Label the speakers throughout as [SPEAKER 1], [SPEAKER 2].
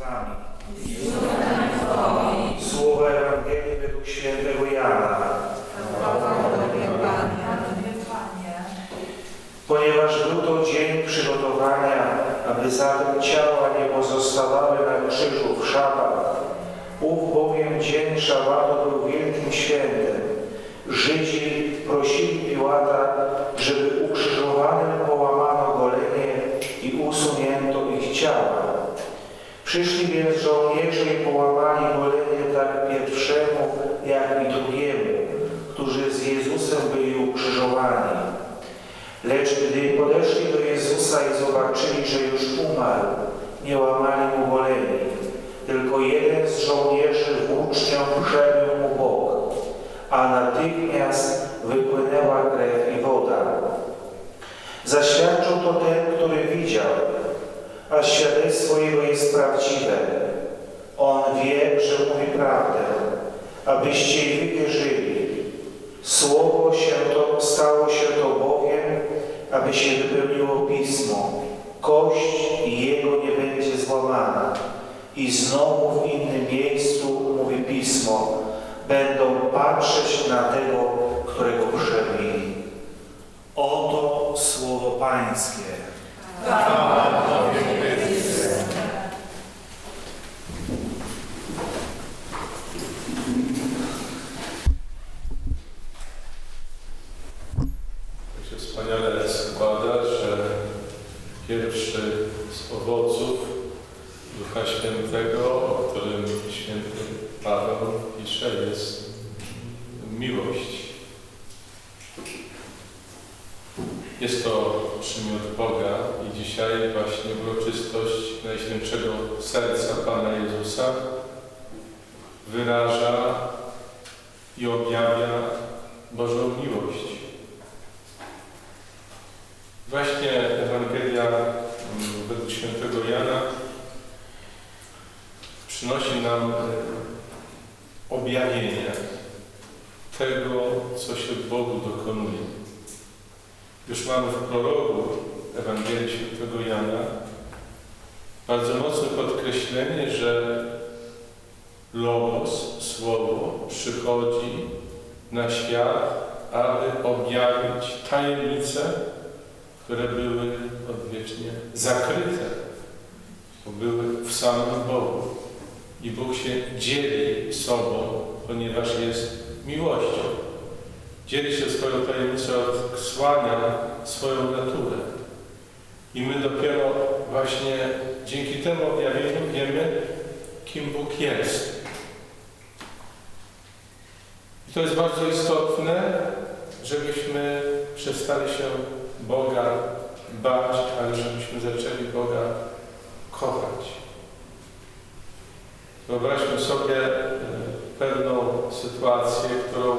[SPEAKER 1] nami. Słowa Ewangelii według świętego Jana. Ponieważ był to dzień przygotowania, aby zatem ciała nie pozostawały na krzyżu w szabat, ów bowiem dzień szabatu był wielkim świętem. Żydzi prosili Piłata, żeby ukrzyżowanym połamano golenie i usunięto ich ciała. Przyszli więc żołnierze i połamali golenie tak pierwszemu, jak i drugiemu, którzy z Jezusem byli ukrzyżowani. Lecz gdy podeszli do Jezusa i zobaczyli, że już umarł, nie łamali mu goleni, tylko jeden z żołnierzy włócznią przebił mu bok, a natychmiast wypłynęła krew i woda. Zaświadczył to ten, który widział, a świadectwo jego jest prawdziwe. On wie, że mówi prawdę, abyście i wy wierzyli. Stało się to bowiem, aby się wypełniło Pismo. Kość jego nie będzie złamana. I znowu w innym miejscu mówi Pismo: będą patrzeć na tego, którego przebili. Oto słowo Pańskie.
[SPEAKER 2] Tak się wspaniale składa, że pierwszy z owoców Ducha Świętego, o którym święty Paweł pisze, jest miłość. Jest to przymiot Boga i dzisiaj właśnie uroczystość Najświętszego Serca Pana Jezusa wyraża i objawia Bożą miłość. Właśnie Ewangelia według świętego Jana przynosi nam objawienie tego, co się w Bogu dokonuje. Już mamy w prologu Ewangelii świętego Jana bardzo mocne podkreślenie, że Logos, Słowo, przychodzi na świat, aby objawić tajemnice, które były odwiecznie zakryte, bo były w samym Bogu. I Bóg się dzieli sobą, ponieważ jest miłością. Dzieli się swoją tajemnicą, odsłania swoją naturę. I my dopiero właśnie dzięki temu objawieniu wiemy, kim Bóg jest. I to jest bardzo istotne, żebyśmy przestali się Boga bać, ale żebyśmy zaczęli Boga kochać. Wyobraźmy sobie pewną sytuację,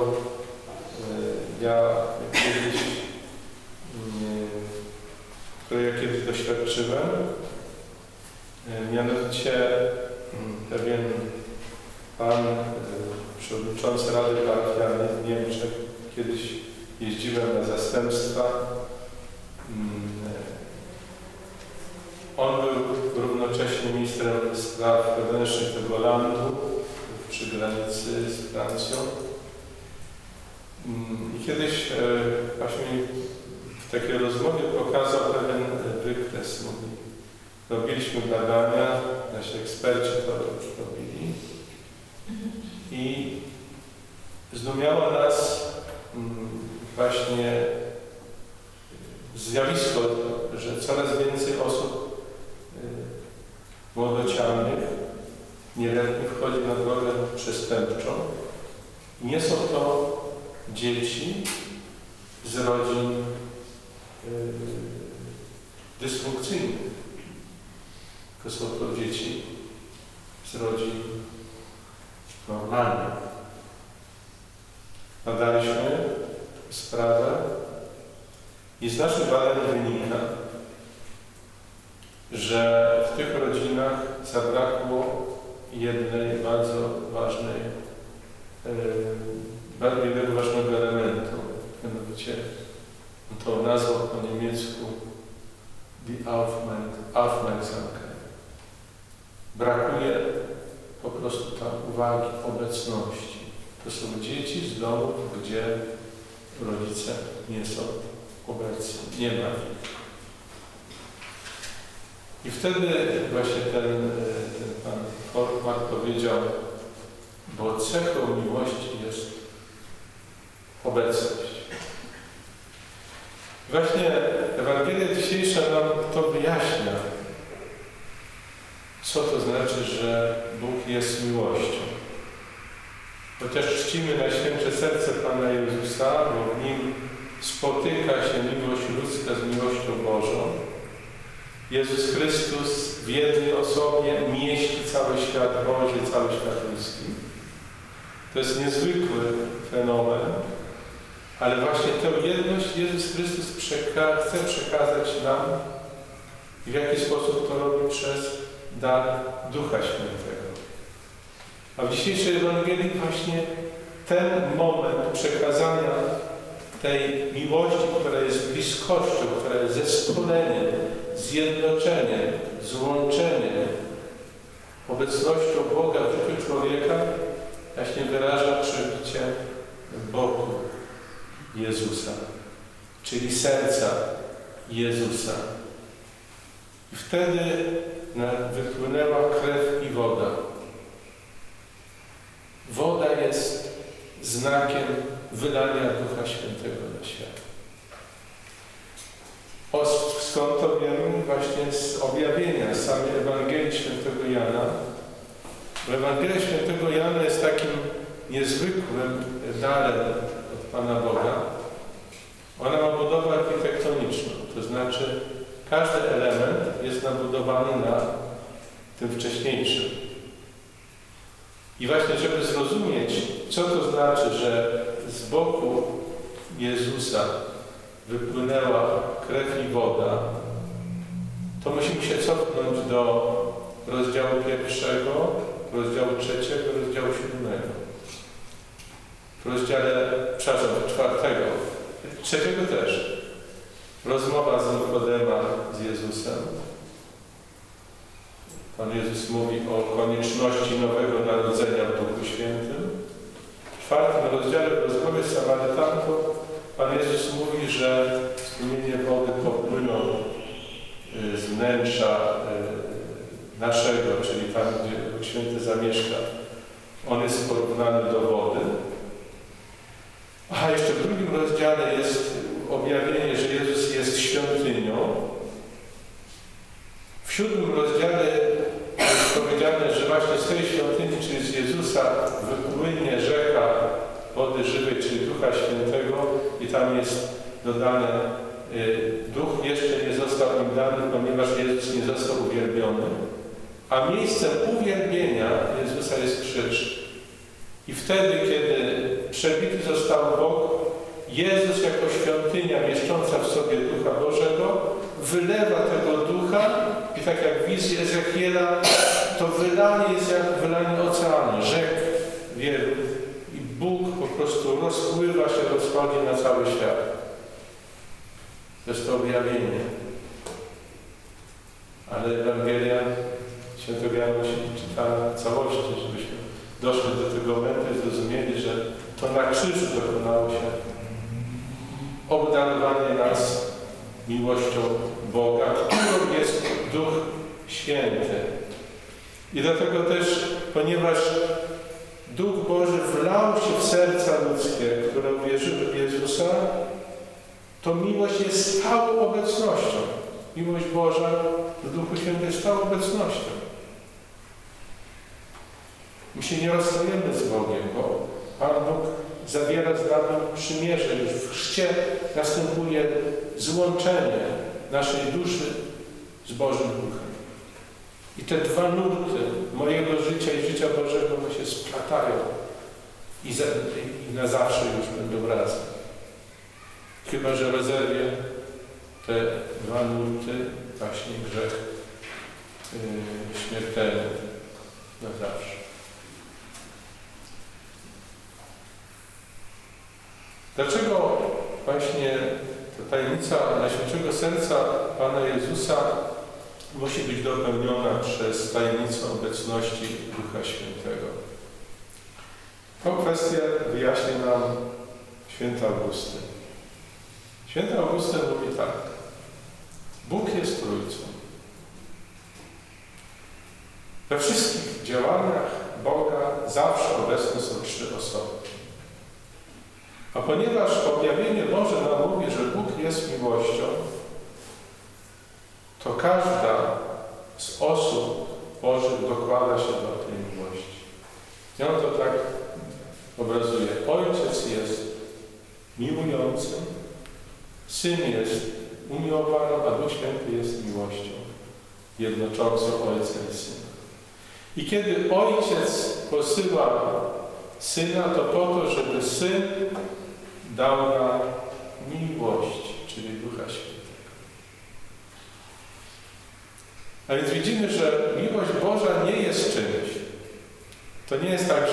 [SPEAKER 2] której ja kiedyś doświadczyłem. Mianowicie pewien pan, przewodniczący Rady Parafialnej w Niemczech, kiedyś jeździłem na zastępstwa. On był równocześnie ministrem spraw wewnętrznych tego landu przy granicy z Francją. I kiedyś właśnie w takiej rozmowie pokazał pewien wykres. Mówi: robiliśmy badania, nasi eksperci to robili i zdumiało nas właśnie zjawisko, że coraz więcej osób młodocianych, nieletnich wchodzi na drogę przestępczą. Nie są to dzieci z rodzin dysfunkcyjnych, tylko są to dzieci z rodzin normalnych. Badaliśmy sprawę i z naszych badań wynika, że w tych rodzinach zabrakło jednej bardzo ważnej, jednego ważnego elementu, mianowicie to nazwą po niemiecku die Aufmerksamkeit. brakuje po prostu tam uwagi, obecności. To są dzieci z domów, gdzie rodzice nie są obecni, nie ma ich. I wtedy właśnie ten pan Fortman powiedział, bo cechą miłości jest obecność. Właśnie Ewangelia dzisiejsza nam to wyjaśnia, co to znaczy, że Bóg jest miłością. Chociaż czcimy Najświętsze Serce Pana Jezusa, bo w Nim spotyka się miłość ludzka z miłością Bożą, Jezus Chrystus w jednej osobie mieści cały świat Boży, cały świat ludzki. To jest niezwykły fenomen, ale właśnie tę jedność Jezus Chrystus chce przekazać nam i w jaki sposób to robi przez dar Ducha Świętego. A w dzisiejszej Ewangelii właśnie ten moment przekazania tej miłości, która jest bliskością, która jest zespoleniem, zjednoczeniem, złączeniem, obecnością Boga w życiu człowieka, właśnie wyraża przebicie boku Jezusa, czyli serca Jezusa. I wtedy wypłynęła krew i woda. Woda jest znakiem wylania Ducha Świętego na świat. Skąd to wiemy? Właśnie z objawienia samej Ewangelii Świętego Jana. Ewangelia Świętego Jana jest takim niezwykłym darem od Pana Boga. Ona ma budowę architektoniczną, to znaczy każdy element jest nabudowany na tym wcześniejszym. I właśnie, żeby zrozumieć, co to znaczy, że z boku Jezusa wypłynęła krew i woda, to musimy się cofnąć do rozdziału 1, rozdziału 3, rozdziału 7. W rozdziale, 4, 3 też. Rozmowa z Nikodema z Jezusem. Pan Jezus mówi o konieczności nowego narodzenia w Duchu Świętym. W 4 rozdziale w rozmowie z Samarytanką Pan Jezus mówi, że strumienie wody popłyną z wnętrza naszego, czyli tam, gdzie Duch Święty zamieszka. On jest porównany do wody. A jeszcze w 2 rozdziale jest objawienie, że Jezus jest świątynią. W 7 rozdziale jest powiedziane, że właśnie z tej świątyni, czyli z Jezusa, wypłynie rzeka wody żywej, czyli Ducha Świętego i tam jest dodane, Duch jeszcze nie został im dany, ponieważ Jezus nie został uwielbiony, a miejscem uwielbienia Jezusa jest krzyż. I wtedy, kiedy przebity został Bóg, Jezus jako świątynia mieszcząca w sobie Ducha Bożego wylewa tego Ducha i tak jak w wizji Ezechiela, to wylanie jest jak wylanie oceanu, rzek wielu i Bóg po prostu rozpływa się, rozchodzi na cały świat. To jest to objawienie. Ale Ewangelia Świętego Jana musi być czytana w całości, żebyśmy doszli do tego momentu i zrozumieli, że to na krzyżu dokonało się obdarowanie nas miłością Boga, którą jest Duch Święty. I dlatego też, ponieważ Duch Boży wlał się w serca ludzkie, które uwierzyły w Jezusa, to miłość jest stałą obecnością. Miłość Boża w Duchu Świętym jest stałą obecnością. My się nie rozstajemy z Bogiem, bo Pan Bóg zawiera z nami przymierze. Już w chrzcie następuje złączenie naszej duszy z Bożym Duchem. I te dwa nurty mojego życia i życia Bożego się splatają i na zawsze już będą razem. Chyba że rozerwie te dwa nurty właśnie grzech śmiertelny na zawsze. Dlaczego właśnie ta tajemnica Najświętszego Serca Pana Jezusa musi być dopełniona przez tajemnicę obecności Ducha Świętego. Tą kwestię wyjaśnia nam święty Augustyn. Święty Augustyn mówi tak: Bóg jest Trójcą. We wszystkich działaniach Boga zawsze obecne są trzy osoby. A ponieważ objawienie Boże nam mówi, że Bóg jest miłością, to każda z osób Bożych dokłada się do tej miłości. I on to tak obrazuje. Ojciec jest miłującym, Syn jest umiłowaną, a Duch Święty jest miłością jednoczącą Ojca i Syna. I kiedy Ojciec posyła Syna, to po to, żeby Syn dał nam miłość, czyli Ducha Świętego. A więc widzimy, że miłość Boża nie jest czymś. To nie jest tak,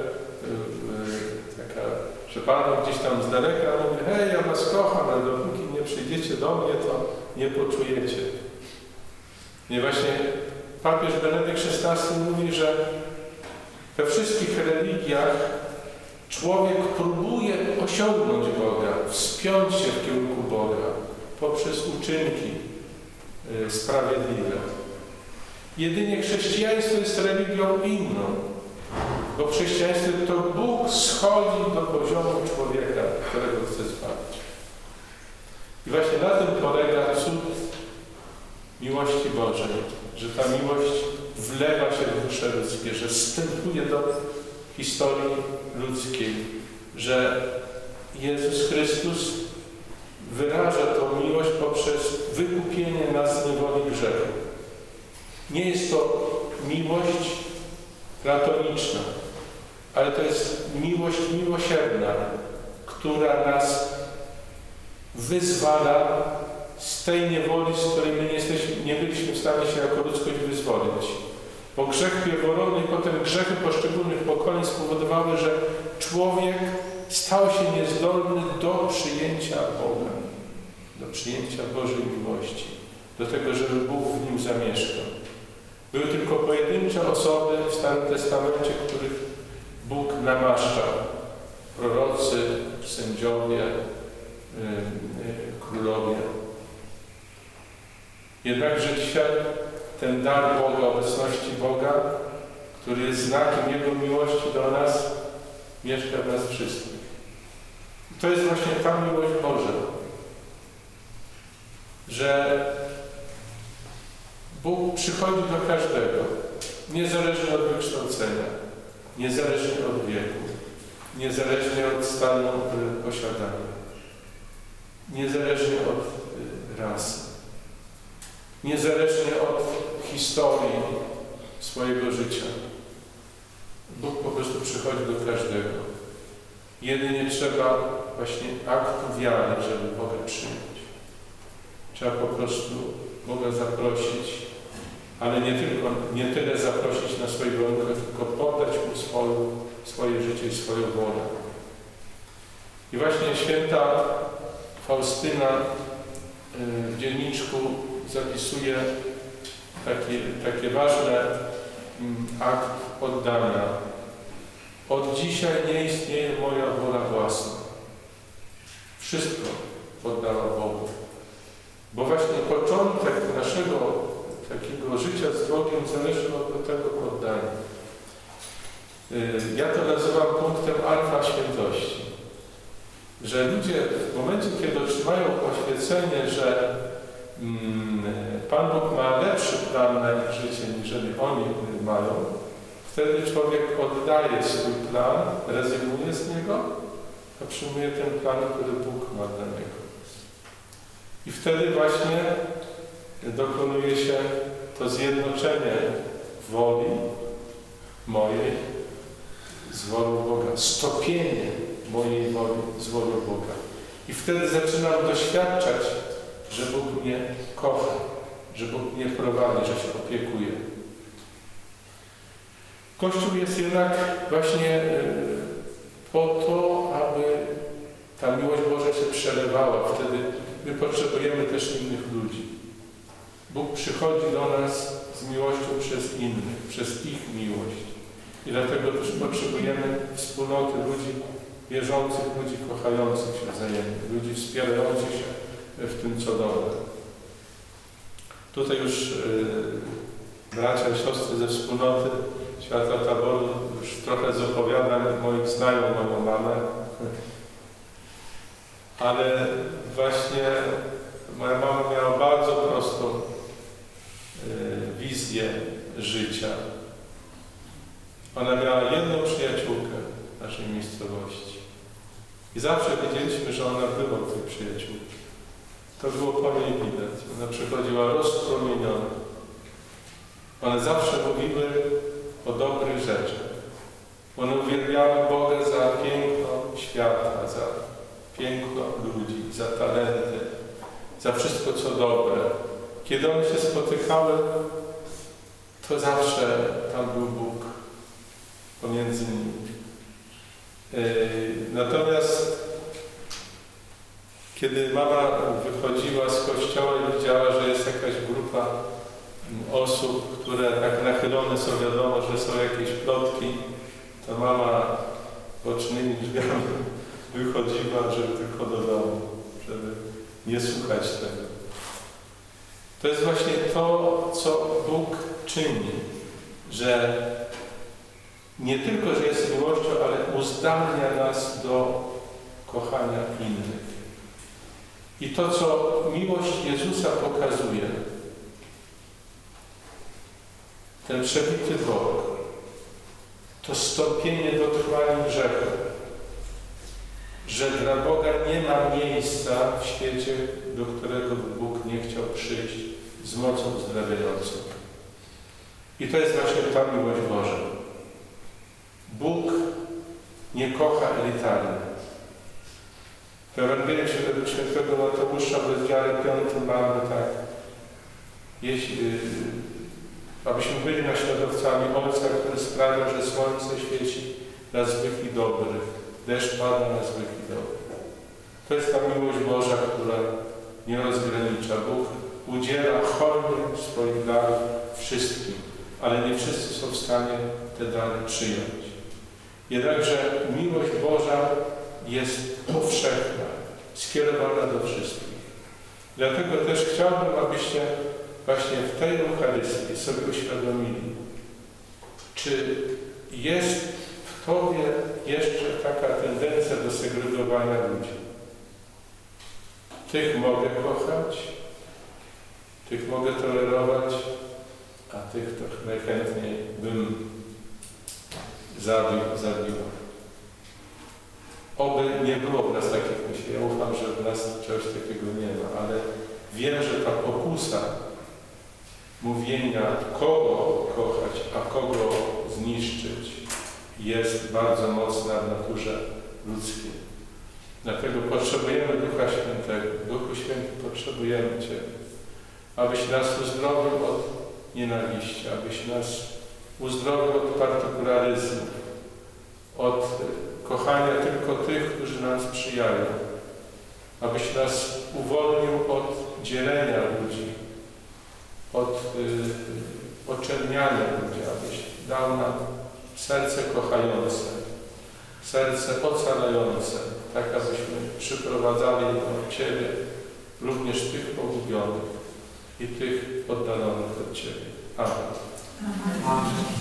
[SPEAKER 2] że Pan gdzieś tam z daleka mówi: hej, ja was kocham, ale dopóki nie przyjdziecie do mnie, to nie poczujecie. Nie, właśnie papież Benedykt XVI mówi, że we wszystkich religiach człowiek próbuje osiągnąć Boga, wspiąć się w kierunku Boga poprzez uczynki sprawiedliwe. Jedynie chrześcijaństwo jest religią inną, bo w chrześcijaństwie to Bóg schodzi do poziomu człowieka, którego chce zbawić. I właśnie na tym polega cud miłości Bożej, że ta miłość wlewa się w dusze ludzkie, że wstępuje do historii ludzkiej, że Jezus Chrystus wyraża tą miłość poprzez wykupienie nas z niewoli grzechu. Nie jest to miłość platoniczna, ale to jest miłość miłosierna, która nas wyzwala z tej niewoli, z której my nie byliśmy w stanie się jako ludzkość wyzwolić. Bo grzech pierworodny i potem grzechy poszczególnych pokoleń spowodowały, że człowiek stał się niezdolny do przyjęcia Boga, do przyjęcia Bożej miłości, do tego, żeby Bóg w nim zamieszkał. Były tylko pojedyncze osoby w Starym Testamencie, których Bóg namaszczał. Prorocy, sędziowie, królowie. Jednakże dzisiaj ten dar Boga, obecności Boga, który jest znakiem Jego miłości do nas, mieszka w nas wszystkich. I to jest właśnie ta miłość Boża, że Bóg przychodzi do każdego, niezależnie od wykształcenia, niezależnie od wieku, niezależnie od stanu posiadania, niezależnie od rasy, niezależnie od historii swojego życia. Bóg po prostu przychodzi do każdego. Jedynie trzeba właśnie aktu wiary, żeby Boga przyjąć. Trzeba po prostu Boga zaprosić, ale nie tyle zaprosić na swoje warunek, tylko poddać Mu swoje życie i swoją wolę. I właśnie święta Faustyna w dzienniczku zapisuje takie ważne akt oddania. Od dzisiaj nie istnieje moja wola własna. Wszystko poddała Bogu. Bo właśnie początek naszego takiego życia z Bogiem zależy od tego poddania. Ja to nazywam punktem alfa świętości. Że ludzie w momencie, kiedy otrzymają poświęcenie, że Pan Bóg ma lepszy plan na ich życie, niżeli oni mają, wtedy człowiek oddaje swój plan, rezygnuje z niego, a przyjmuje ten plan, który Bóg ma dla niego. I wtedy właśnie dokonuje się to zjednoczenie woli mojej z wolą Boga, stopienie mojej woli z wolą Boga. I wtedy zaczynam doświadczać, że Bóg mnie kocha, że Bóg mnie prowadzi, że się opiekuje. Kościół jest jednak właśnie po to, aby ta miłość Boża się przelewała. Wtedy my potrzebujemy też innych ludzi. Bóg przychodzi do nas z miłością przez innych, przez ich miłość. I dlatego też potrzebujemy wspólnoty ludzi wierzących, ludzi kochających się wzajemnie, ludzi wspierających się w tym, co dobre. Tutaj już bracia i siostry ze wspólnoty Światła Taboru już trochę z opowiadań moich znają moją mamę, ale właśnie moja mama miała bardzo prostą wizję życia. Ona miała jedną przyjaciółkę w naszej miejscowości i zawsze wiedzieliśmy, że ona była tej przyjaciółki. To było po niej widać. Ona przychodziła rozpromieniona. One zawsze mówiły o dobrych rzeczach. One uwielbiały Boga za piękno świata, za piękno ludzi, za talenty, za wszystko, co dobre. Kiedy one się spotykały, to zawsze tam był Bóg pomiędzy nimi. Natomiast kiedy mama wychodziła z kościoła i widziała, że jest jakaś grupa osób, które tak nachylone są, wiadomo, że są jakieś plotki, to mama bocznymi drzwiami wychodziła, żeby tylko do domu, żeby nie słuchać tego. To jest właśnie to, co Bóg czyni, że nie tylko, że jest miłością, ale uzdalnia nas do kochania innych. I to, co miłość Jezusa pokazuje, ten przebity bok, to stąpienie do trwania grzechu, że dla Boga nie ma miejsca w świecie, do którego Bóg nie chciał przyjść z mocą uzdrawiającą. I to jest właśnie ta miłość Boża. Bóg nie kocha elitarnie. W Ewangelii Świętego Mateusza w rozdziale 5 mamy tak: abyśmy byli naśladowcami Ojca, który sprawia, że słońce świeci na złych i dobrych, deszcz pada na złych i dobrych. To jest ta miłość Boża, która nie rozgranicza. Bóg udziela hojnie swoich darów wszystkim, ale nie wszyscy są w stanie te dary przyjąć. Jednakże miłość Boża jest powszechna, skierowana do wszystkich. Dlatego też chciałbym, abyście właśnie w tej Eucharystii sobie uświadomili, czy jest w Tobie jeszcze taka tendencja do segregowania ludzi. Tych mogę kochać, tych mogę tolerować, a tych to najchętniej bym zabiła. Oby nie było w nas takich myśli. Ja ufam, że w nas czegoś takiego nie ma, ale wiem, że ta pokusa mówienia, kogo kochać, a kogo zniszczyć, jest bardzo mocna w naturze ludzkiej. Dlatego potrzebujemy Ducha Świętego. Duchu Święty, potrzebujemy Ciebie, abyś nas uzdrowił od nienawiści, abyś nas uzdrowił od partykularyzmu, od kochania tylko tych, którzy nam sprzyjają, abyś nas uwolnił od dzielenia ludzi, od oczerniania ludzi, abyś dał nam serce kochające, serce ocalające, tak abyśmy przyprowadzali do Ciebie również tych pogubionych i tych oddalonych od Ciebie. Amen.
[SPEAKER 3] Amen.